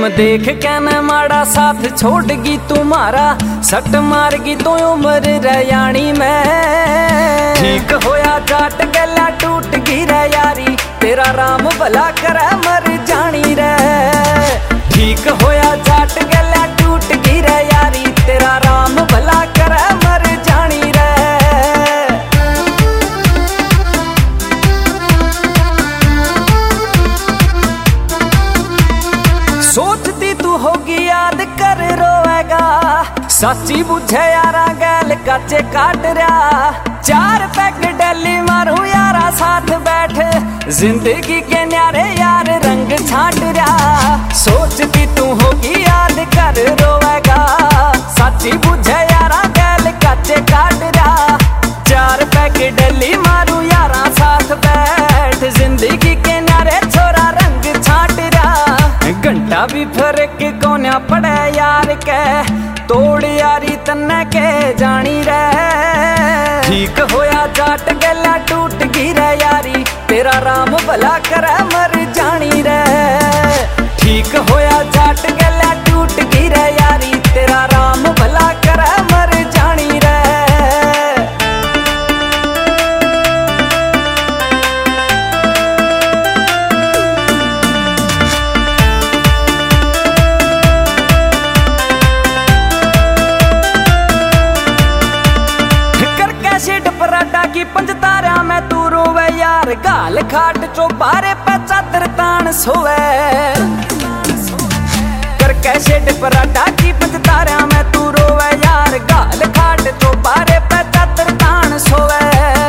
प्रेम देख के न माड़ा साथ छोड़गी तुम्हारा, सट मारगी तो उम्र रयाणी में। ठीक होया जाट गला टूट गी रे यारी, तेरा राम भला करे मर जानी रे। ठीक होया जाट गला टूट गी रे यारी, तेरा राम भला करे मर जानी रे। सोचती तू होगी याद कर रोएगा, सच्ची बुझे यारा गैल कच्चे काट रहा। 4 पैक डेली मारू यारा साथ बैठ, जिंदगी के न्यारे यार रंग छाट रहा। सोचती तू होगी याद कर रोएगा, सच्ची बुझे यारा गैल कच्चे काट रहा। 4 पैक डेली मारू यारा साथ बैठ, जिंदगी के न्यारे छोरा रंग छाट रहा। घंटा भी फर्क कोन्या पड़े यार के, तोड़ यारी तन्ने के जानी रे। ठीक होया जाट गला टूट गी रे यारी, तेरा राम भला करे मर जानी रे। ठीक होया जाट गला टूट गी रे यारी, तेरा राम भला करे मर जानी रे। की पंजतारा में तू रोवे यार, गाल खाट चौबारे पे चादर तान सोवे। करके शेड पराठा की पंजतारा में तू रोवे यार, गाल खाट चौबारे पे चादर तान सोवे।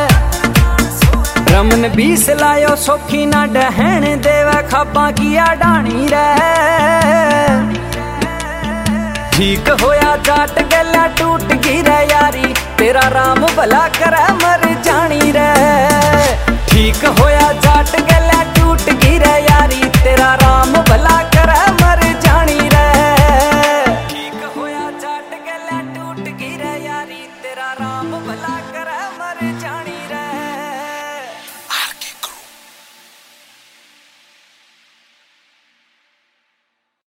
रमन 20 लायो सौखी ना डहन देवे, खापा किया डाणी रे। ठीक होया जाट गला टूट गी रे यारी, तेरा राम भला करे मर जानी रे। ठीक होया जाट गला टूट गी रे यारी, तेरा राम भला करे मर जानी रे। ठीक होया जाट गला टूट गी रे यारी, तेरा राम भला करे